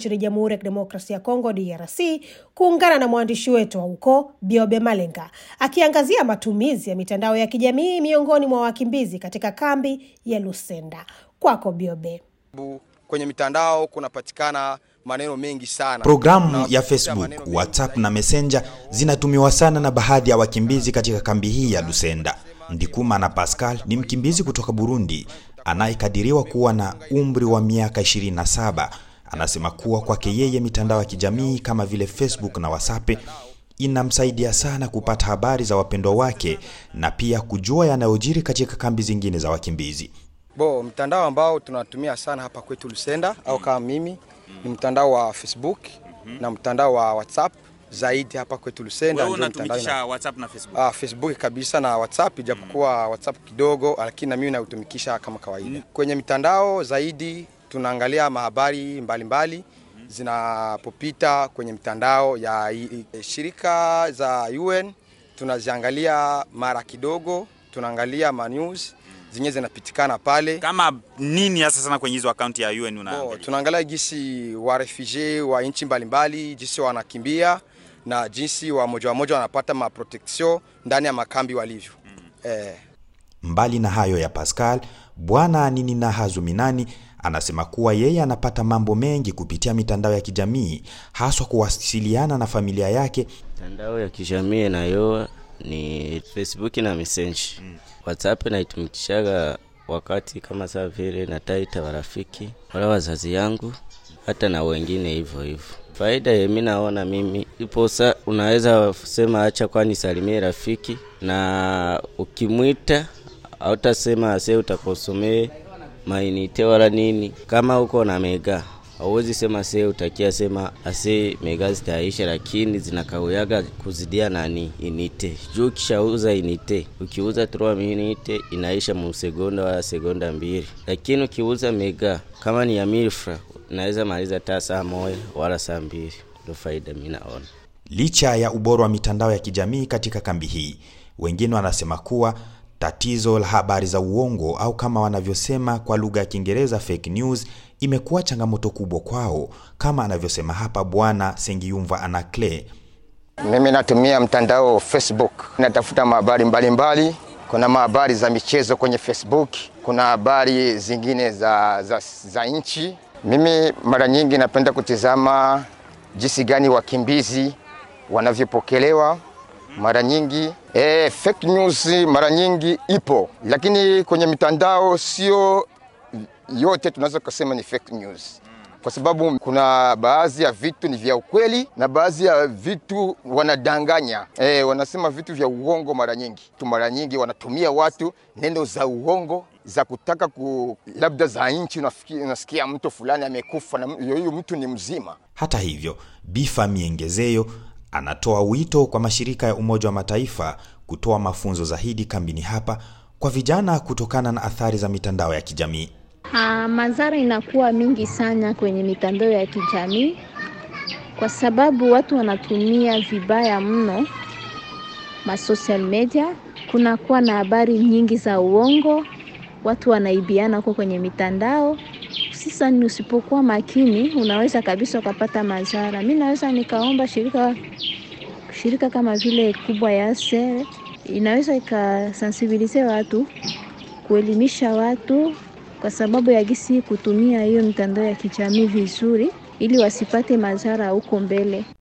nchini Jamhuri ya Kidemokrasia ya Kongo DRC kuungana na mwandishi wetu wa huko Biobe Malenga akiangazia matumizi ya mitandao ya kijamii miongoni mwa wakimbizi katika kambi ya Lusenda. Kwako Biobe. Kwenye mitandao kunapatikana maneno mengi sana. Programu ya Facebook, WhatsApp na Messenger zinatumiwa sana na baadhi ya wakimbizi katika kambi hii ya Lusenda. Ndikumana Pascal ni mkimbizi kutoka Burundi anayekadiriwa kuwa na umri wa miaka 27. Anasema kuwa kwake yeye mitandao ya kijamii kama vile Facebook na WhatsApp inamsaidia sana kupata habari za wapendwa wake na pia kujua yanayojiri katika kambi zingine za wakimbizi. Mtandao ambao tunatumia sana hapa kwetu Lusenda au kama mimi ni mtandao wa Facebook na mtandao wa WhatsApp zaidi hapa kwetu Lusenda. Wewe unatumikisha WhatsApp na Facebook? Facebook kabisa na WhatsApp, ijapokuwa WhatsApp kidogo, lakini na mimi nautumikisha kama kawaida. Kwenye mitandao zaidi tunaangalia habari mbalimbali zinapopita kwenye mitandao ya shirika za UN, tunaziangalia mara kidogo, tunaangalia news zenye zinapitikana pale. Kama nini hasa sana kwenye hizo account ya UN unaangalia? Tunaangalia jinsi wa refugee wa nchi mbalimbali jinsi wanakimbia na jinsi wa moja wanapata protection ndani ya makambi walivyo. Mbali na hayo ya Pascal, Bwana Ninina Hazuminani anasema kuwa yeye anapata mambo mengi kupitia mitandao ya kijamii, haswa kuwasiliana na familia yake. Mitandao ya kijamii nayo ni Facebook na Messenger. WhatsApp naitumikishaga wakati kama saa vile nataita marafiki wala wazazi yangu, hata na wengine hivyo. Faida mimi naona mimi iposa unaweza kusema acha kwani salimie rafiki, na ukimwita hautasema ase utakosomee mainite wala nini. Kama uko na mega hauwezi sema ase utakia sema ase mega zitaisha, lakini zinakauyaga kuzidia nani inite. Juu kishauza inite, ukiuza 3 minute inaisha mu sekonda wala sekonda 2, lakini ukiuza mega kama ni ya milfra naweza maliza hata saa moja wala saa 2. Ndio faida mimi naona. Licha ya ubora wa mitandao ya kijamii katika kambi hii, wengine wanasema kuwa tatizo la habari za uongo au kama wanavyosema kwa lugha ya Kiingereza fake news imekuwa changamoto kubwa kwao, kama anavyosema hapa Bwana Sengiyumva Anakle. Mimi natumia mtandao Facebook, natafuta habari mbalimbali. Kuna habari za michezo kwenye Facebook, kuna habari zingine za nchi. Mimi mara nyingi napenda kutizama jinsi gani wakimbizi wanavyopokelewa. Mara nyingi fake news mara nyingi ipo, lakini kwenye mitandao sio yote tunaweza kusema ni fake news, kwa sababu kuna baadhi ya vitu ni vya ukweli na baadhi ya vitu wanadanganya. Wanasema vitu vya uongo mara nyingi wanatumia watu neno za uongo za kutaka labda za nchi. Unasikia mtu fulani amekufa na huyo mtu ni mzima. Hata hivyo, Bifa Miengezeyo anatoa wito kwa mashirika ya Umoja wa Mataifa kutoa mafunzo zaidi kambini hapa kwa vijana kutokana na athari za mitandao ya kijamii. Madhara inakuwa mingi sana kwenye mitandao ya kijamii kwa sababu watu wanatumia vibaya mno social media. Kuna kuwa na habari nyingi za uongo, watu wanaibiana huko kwenye mitandao. Sasa ni usipokuwa makini unaweza kabisa kupata madhara. Mimi naweza nikaomba shirika kama vile kubwa ya SER inaweza ikasensibilize watu, kuelimisha watu kwa sababu ya gisi kutumia hiyo mitandao ya kijamii vizuri ili wasipate madhara huko mbele.